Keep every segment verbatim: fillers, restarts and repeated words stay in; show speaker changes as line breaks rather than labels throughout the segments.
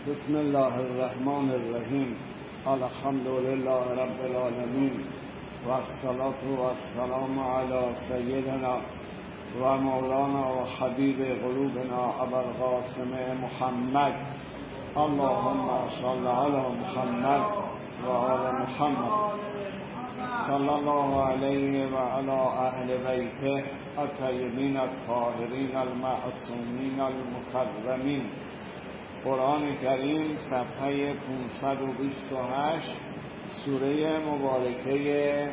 بسم الله الرحمن الرحیم. الحمد لله رب العالمین و الصلاة و السلام علی سیدنا و مولانا و حبیب قلوبنا ابوالقاسم محمد. اللهم صل علی محمد و آل محمد صلی الله علیه و علی اهل بیته الطیبین الطاهرین المعصومین المکرمین. قرآن کریم صفحه پانصد و بیست و هشت، سوره مبارکه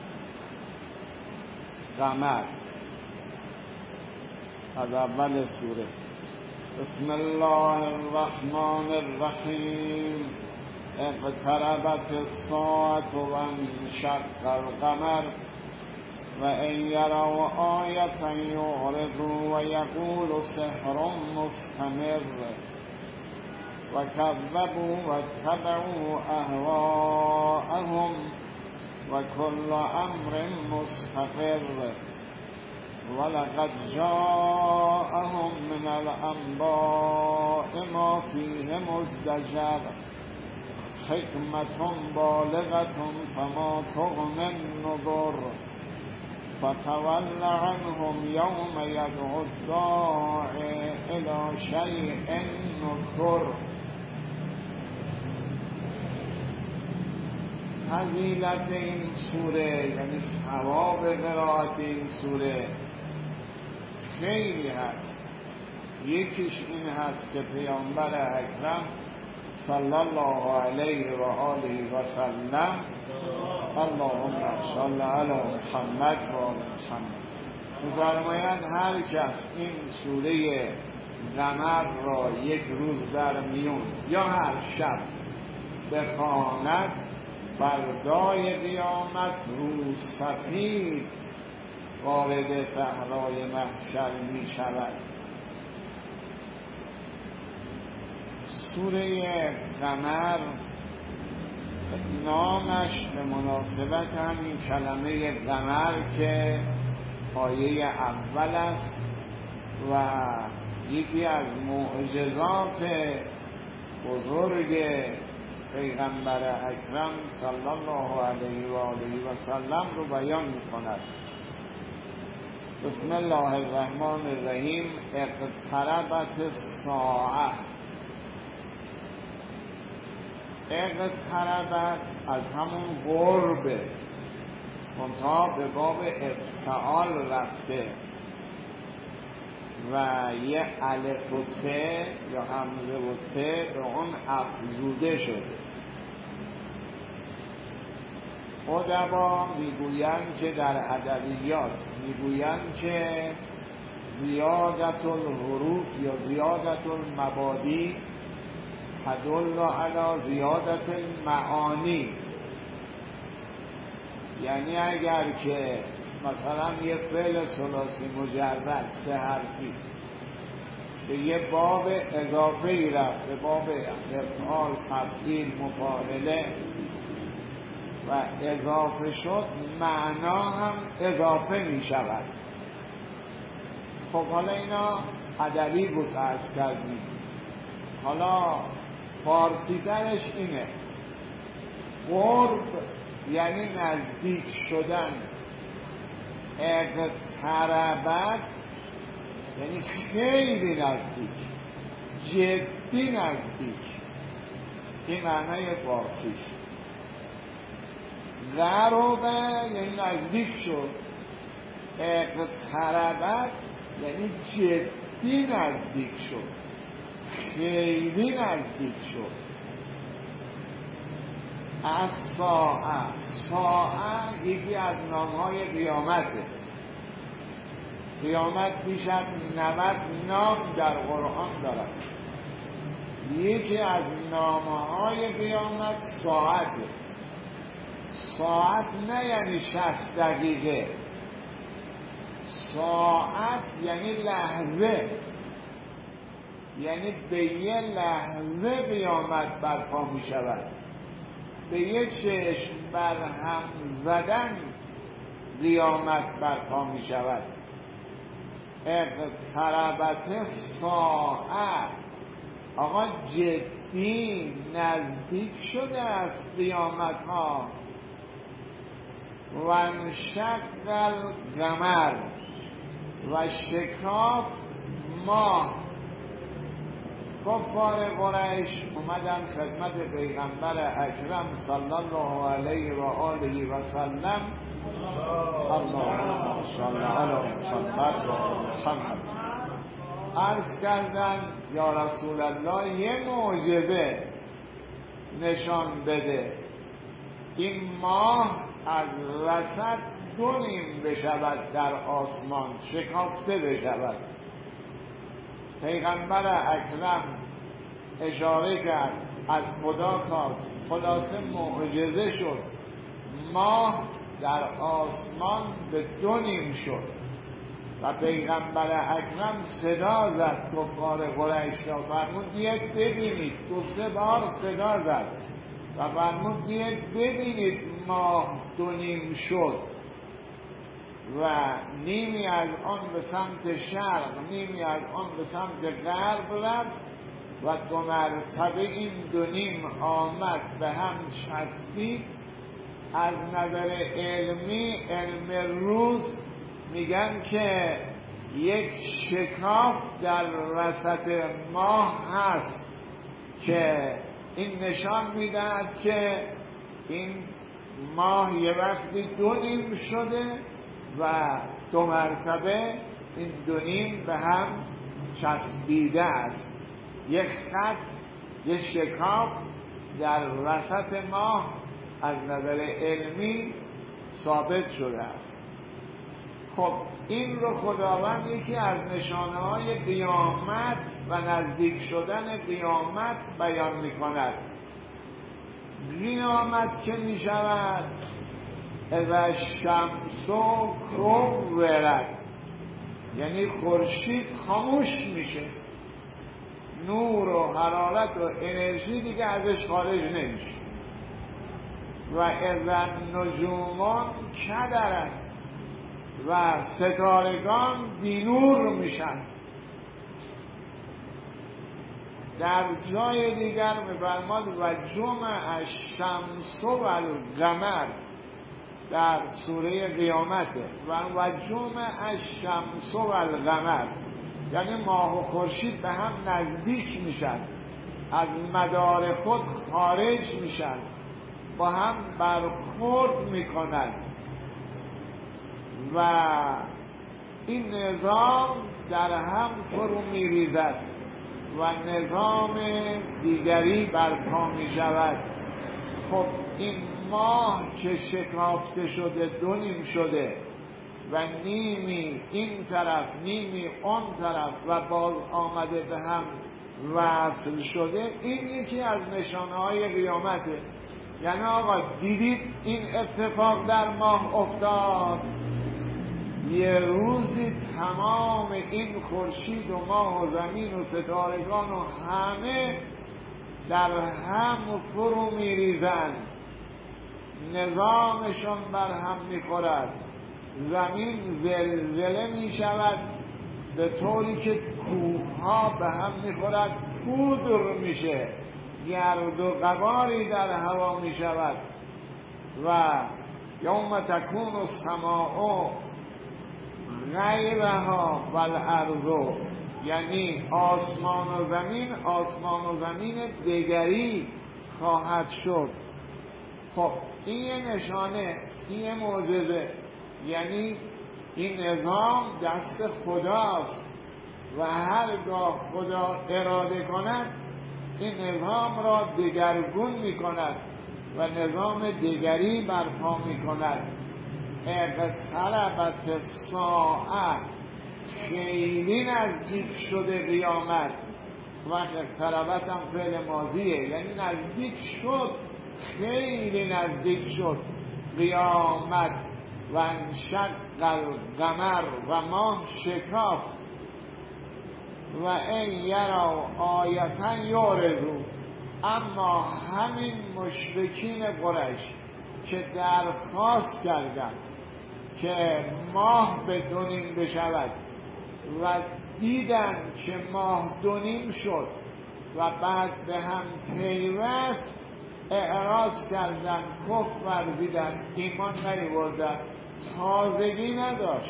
قمر، از اول سوره. بسم الله الرحمن الرحیم. اقتربت الساعة و انشق القمر و ان یروا آیة یعرضوا و یقولوا سحر مستمر و کذبوا و اتبعوا اهواءهم و کل امر مستقر ولقد جاءهم من الانباء ما فیه مزدجر حکمة بالغة فما تغنی النذر فتول عنهم یوم یدعو الداعی الی شیء نکر. فضیلت این سوره، یعنی ثواب قرائت این سوره خیلی هست. یکیش این هست که پیامبر اکرم صلی الله علیه و آله و سلم، اللهم صل علی محمد و آل محمد، می‌فرمایند هر کس این سوره قمر را یک روز در میون یا هر شب بخواند، فردای قیامت روز سفید وارد صحرای محشر می شود. سوره قمر نامش به مناسبت همین کلمه قمر که آیه اول است و یکی از معجزات بزرگ پیغمبر اکرم صلی الله علیه و آله و سلم رو بیان می‌کند. بسم الله الرحمن الرحیم. اقتربت الساعه. اقتربت از همون قرب منتها به باب افتعال رفته و یه الف و ت یا همزه و ت به اون افزوده شده. ادبا میگویند که در ادبیات میگویند که زیادت الحروف یا زیادت المبادی تدل علی زیادت المعانی. یعنی اگر که مثلا یه فعل ثلاثی مجرد سه حرفی به یه باب اضافه ای رفت، به باب افعال، تفعیل، مفاعله و اضافه شد، معنا هم اضافه می شود. خب حالا اینا ادبی بود عرض کردیم. حالا فارسی درش اینه، قرب یعنی نزدیک شدن. اقتربت یعنی خیلی نزدیک، جدی نزدیک. این معنای فارسیش. قربه یعنی نزدیک شد. اقتربت یعنی جدی نزدیک شد، خیلی نزدیک شد. از ساعه، ساعه یکی از نامهای قیامته. قیامت بیش از نود نام در قرآن دارد. یکی از نامهای قیامت ساعته. ساعت نه یعنی شصت دقیقه، ساعت یعنی لحظه، یعنی به یه لحظه قیامت برپا می شود. به یه چشم برهم زدن قیامت برپا می شود. اقتربت ساعت آقا جدی نزدیک شده است قیامت ها. و انشق القمر و شکافت ماه. کفار قریش اومدن خدمت پیغمبر اکرم صلی الله علیه و آله و سلم، اللهم صل علی محمد و محمد، عرض کردن یا رسول الله یه معجزه نشان بده، این ماه از وسط دو نیم بشود در آسمان، شکافته بشود. پیغمبر اکرم اشاره کرد، از خدا خواست، خلاصه معجزه شد، ماه در آسمان به دو نیم شد و پیغمبر اکرم صدا زد کفار قریش را، فرمود بیاید ببینید، دو سه بار صدا زد و فرمود بیاید ببینید ماه دو نیم شد و نیمی از آن به سمت شرق، نیمی از آن به سمت غرب رفت و دو مرتبه این دو نیم آمد به هم چسبید. از نظر علمی، علم روز میگن که یک شکاف در وسط ماه هست که این نشان میدهد که این ماه یه وقتی دو نیم شده و دو مرتبه این دو نیم به هم چسبیده است. یک خط، یک شکاف در وسط ماه از نظر علمی ثابت شده است. خب این رو خداوند یکی از نشانه های قیامت و نزدیک شدن قیامت بیان می کند. قیامت که می شود اذا الشمس کورت، یعنی خورشید خاموش میشه، نور و حرارت و انرژی دیگه ازش خارج نمیشه. و اذا النجوم کدرت، و ستارگان بینور میشن. در جای دیگر میفرماد و جمع الشمس و القمر، در سوره قیامته، و جمع الشمس و القمر، یعنی ماه و خورشید به هم نزدیک میشن، از مدار خود خارج میشن، با هم برخورد میکنن و این نظام در هم فرو میریزد و نظام دیگری برپا میشود. خب این ماه که شکافته شده، دو نیم شده و نیمی این طرف نیمی اون طرف و باز آمده به هم وصل شده، این یکی از نشانه های قیامته. یعنی آقا دیدید این اتفاق در ماه افتاد، یه روزی تمام این خورشید و ماه و زمین و ستارگان و همه در هم فرو میریزند، نظامشون بر هم میخورد، زمین زلزله میشود به طوری که کوه ها به هم میخورد، پودر میشه، گرد و غباری در هوا میشود. و یوم تکون السماء غیرها والارض، یعنی آسمان و زمین آسمان و زمین دیگری خواهد شد. خب این یه نشانه، این یه معجزه، یعنی این نظام دست خداست و هرگاه خدا اراده کند این نظام را دگرگون می کند و نظام دیگری برپا می کند. اقتربت الساعه، خیلی نزدیک شده قیامت. وقت اقتربت هم فعل ماضیه، یعنی نزدیک شد، خیلی نزدیک شد قیامت. و انشق القمر، و ماه شکاف. و این یرا آیتا یعرضوا، اما همین مشرکین قریش که درخواست کردند که ماه به دو نیم بشود و دیدن که ماه دو نیم شد و بعد به هم پیوست اعراض کردن، کفر ورزیدن، ایمان نیاوردن، تازگی نداشت.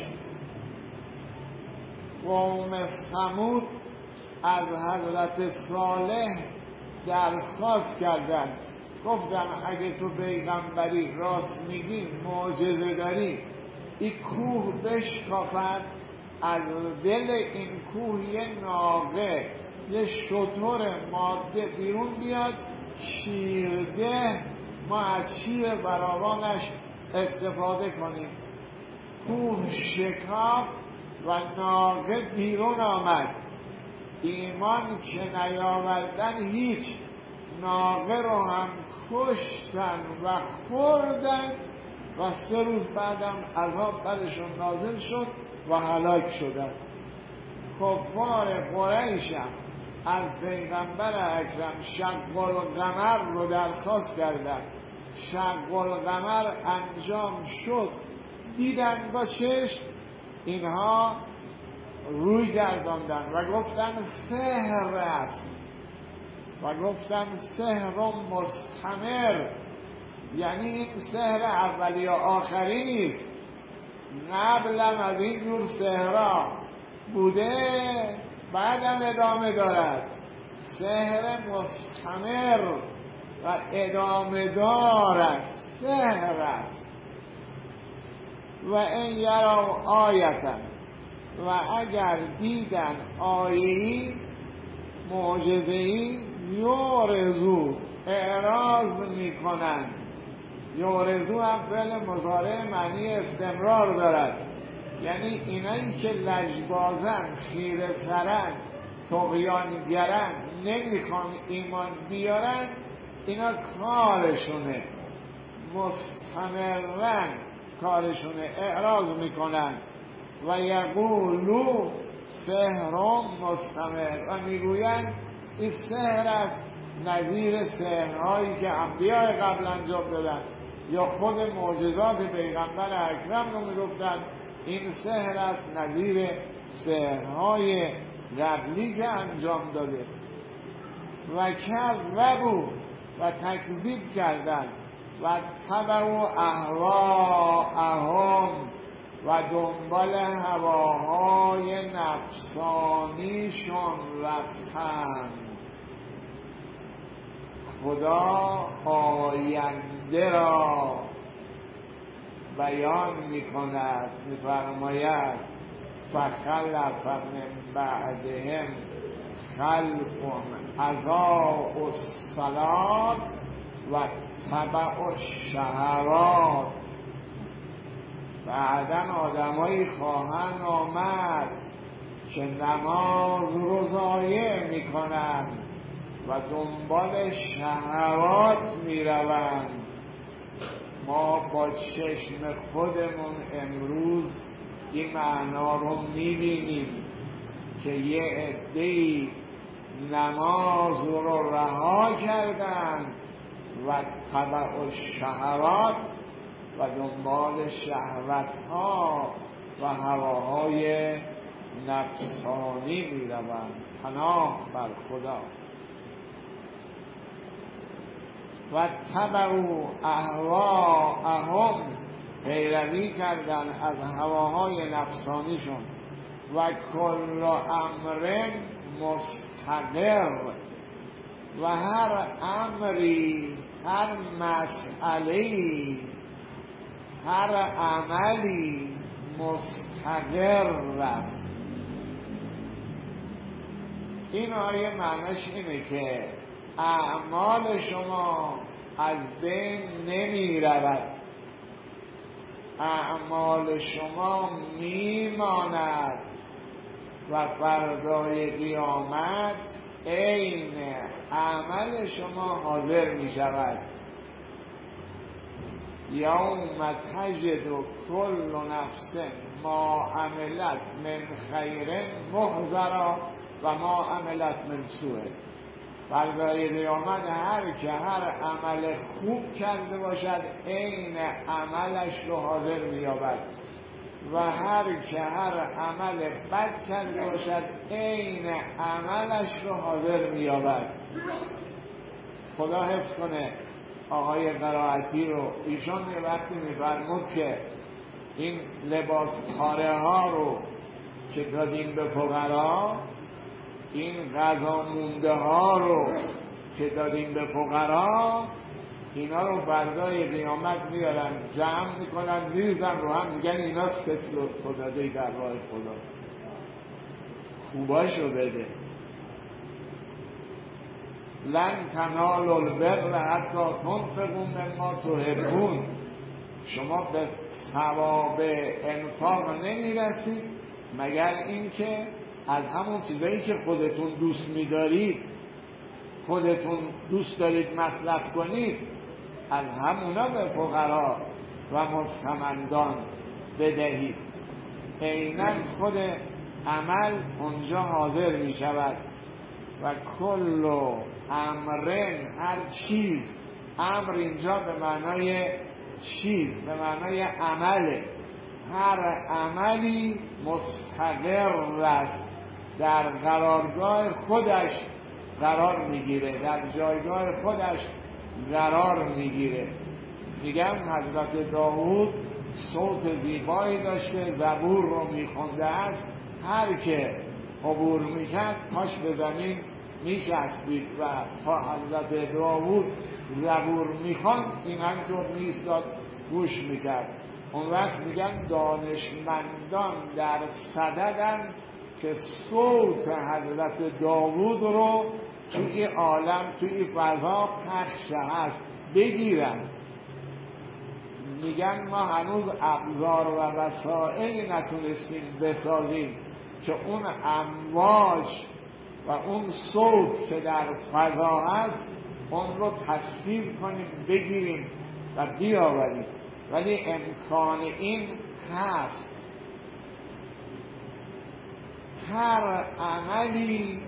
قوم ثمود از حضرت صالح درخواست کردند، گفتن اگه تو پیغمبری راست میگی، معجزه داری، این کوه بشکافد، از دل این کوه یه ناقه، یه شتر ماده بیرون بیاد، شیرده، ما از شیر فراوانش استفاده کنیم. کوه شکاف و ناقه بیرون آمد. ایمان که نیاوردن هیچ، ناقه رو هم کشتن و خوردن و سه روز بعدم عذاب برشون نازل شد و هلاک شدن. کفار قریش هم از پیغمبر اکرم شق القمر رو درخواست کردن، شق القمر انجام شد، دیدن با چشم، اینها روی گرداندن و گفتن سحر است و گفتن سحر مستمر، یعنی این سحر اولی یا آخری نیست، قبلم از این جور سحرها بوده، بعدم ادامه دارد، سحر مستمر و ادامه دار است، سحر است. و این یرا آیتن، و اگر دیدن آیه‌ای، معجزه‌ای، یورزو، اعراض میکنن. یورزو هم فعل مضارع معنی استمرار دارد، یعنی اینایی که لجبازن، خیره سرن، طغیانگرن، نمیخوان ایمان بیارن، اینا کارشونه، مستمرن کارشونه، اعراض میکنن. و یقولو سحر مستمر، و میگویند این سحر است، نظیر سحرهایی که انبیاء قبل انجام دادن، یا خود معجزات پیغمبر اکرم رو میگفتن این سحر است، نظیر سحرهای قبلی که انجام داده. و کذبوا، و تکذیب کردند، و تبعوا اهواءهم، و دنبال هواهای نفسانیشون رفتن. خدا آینده را بیان میکند، میفرماید فخلف من بعدهم خلف اضاعوا الصلاة و تبعوا الشهوات. بعدن آدمایی خواهند آمد که نماز رو ضایع میکنند و دنبال شهوات میروند. ما با چشم خودمون امروز این معنا رو میبینیم که یه عده‌ای نماز رو رها کردند و تبع الشهوات و دنبال شهوت ها و هواهای نفسانی می روند. پناه بر خدا. و تبعوا اهواءهم، پیروی کردن از هواهای نفسانیشون. و کل امر مستقر، و هر امری، هر مسئله‌ای، هر عملی مستقر است. این آیه معنیش اینه که اعمال شما از بین نمی رود، اعمال شما می ماند و فردای قیامت عین عمل شما حاضر می شود. یوم تجد کل نفس ما عملت من خیر محضرا و ما عملت من سوء. فردای قیامت هر که هر عمل خوب کرده باشد عین عملش رو حاضر می‌یابد و هر که هر عمل بد کرده باشد عین عملش رو حاضر می‌یابد. خدا حفظ کنه آقای قرائتی رو. ایشان یه وقتی می‌فرمود که این لباس پاره ها رو که دادیم به فقرا، این غذا مونده ها رو که دادیم به فقرا، اینا رو فردای قیامت میارن جمع میکنن میریزن رو هم میگن اینا ستفل تو داده در راه خدا، خوباشو بده. لن تنالوا البر حتی تنفقوا مما تحبون. شما به ثواب انفاق نمیرسید مگر اینکه از همون چیزایی که خودتون دوست میدارید، خودتون دوست دارید مصرف کنید، از همونا به فقرا و مستمندان بدهید. عیناً خود عمل اونجا حاضر می شود. و کل امرن، هر چیز، امر اینجا به معنای چیز، به معنای عمله. هر عملی مستقر است، در قرارگاه خودش قرار میگیره، در جایگاه خودش قرار میگیره. میگم حضرت داوود صوت زیبایی داشته، زبور رو میخونده است، هر که عبور میکرد پاش به زمین میشستید و تا حضرت داوود زبور میخوان این همینطور میستاد گوش میکرد. اون وقت میگن دانشمندان در صددن که صوت حضرت داوود رو توی عالم، توی فضا پخش هست بگیرن. میگن ما هنوز ابزار و وسایلی نتونستیم بسازیم که اون امواج و اون صوت که در فضا هست اون رو تصویر کنیم، بگیریم و بیاوریم، ولی امکان این هست. هر عملی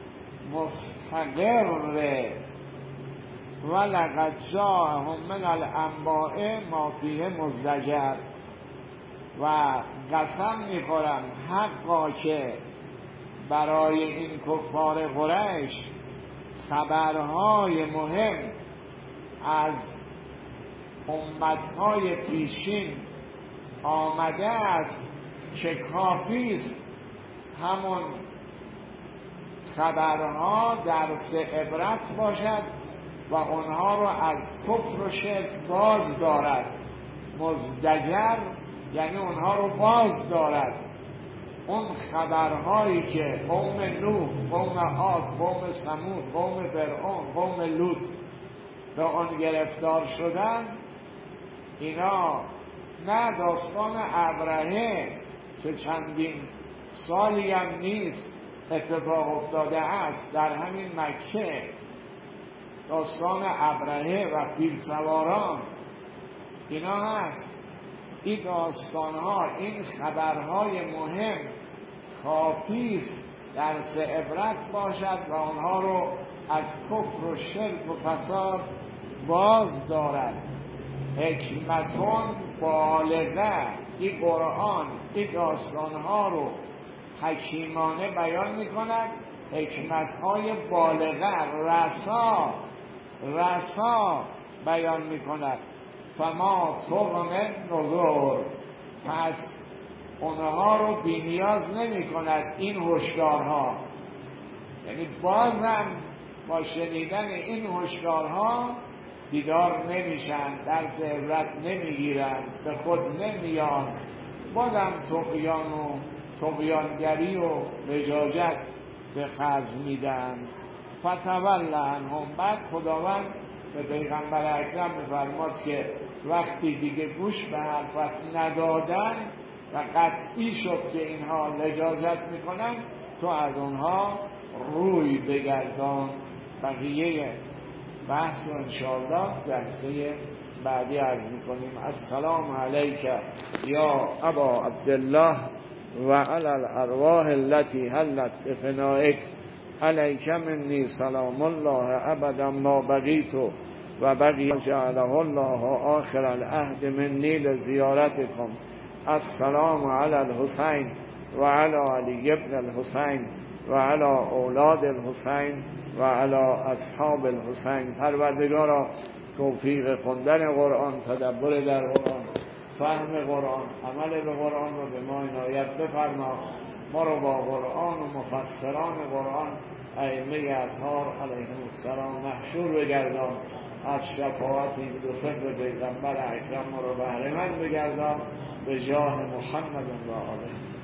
مستقره. ولقد جاءهم من الانباء ما فیه مزدجر. و قسم میخورم حقا که برای این کفار قریش خبرهای مهم از امتهای پیشین آمده است که کافی است همون خبرها درس عبرت باشد و اونها رو از کفر و شرک باز دارد. مزدجر یعنی اونها رو باز دارد. اون خبرهایی که قوم نوح، قوم عاد، قوم ثمود، قوم فرعون، قوم لوط به آن گرفتار شدن، اینا نه داستان ابرهه که چندین سالی هم نیست اتفاق افتاده است در همین مکه، داستان ابرهه و فیل سواران اینا هست. این داستانها، این خبرهای مهم کافی است درس عبرت باشد و آنها رو از کفر و شرک و فساد باز دارد. حکمتون بالغه، این قرآن این داستانها رو حکیمانه بیان می کند. حکمتهای بالغه، رسا رسا بیان می کند. فما تغنی نذور، پس اونها رو بی نیاز نمی کند این هشدارها. یعنی بازم با شنیدن این هشدارها بیدار نمیشن، درس عبرت نمیگیرن، به خود نمیان، بازم طغیان و طغیانگری و لجاجت به خرج میدن. فتول عنهم. بعد خداوند به پیغمبر اکرم میفرماد که وقتی دیگه گوش به حرفت ندادن و قطعی شد که اینها لجاجت میکنن، تو از اونها روی بگردان. بقیه بحث و انشاءالله جلسه بعدی عرض میکنیم. السلام علیک یا ابا عبدالله و علی الارواح التي حلت بفنائک، علیک منی سلام الله ابدا ما بقیت و بقی جعله الله آخر العهد منی لزیارتکم. السلام علی الحسین و علی علی ابن الحسین و علی اولاد الحسین و علی اصحاب الحسین. پروردگارا توفیق خوندن قرآن، تدبر در قرآن، فهم قرآن، عمل به قرآن رو به ما عنایت بفرما. ما رو با قرآن و مفسران قرآن ائمه اطهار علیهم السلام محشور بگردان. از شفاعت این دو صفر پیغمبر اکرم ما رو بهره مند بگردان. به جاه محمد و آله.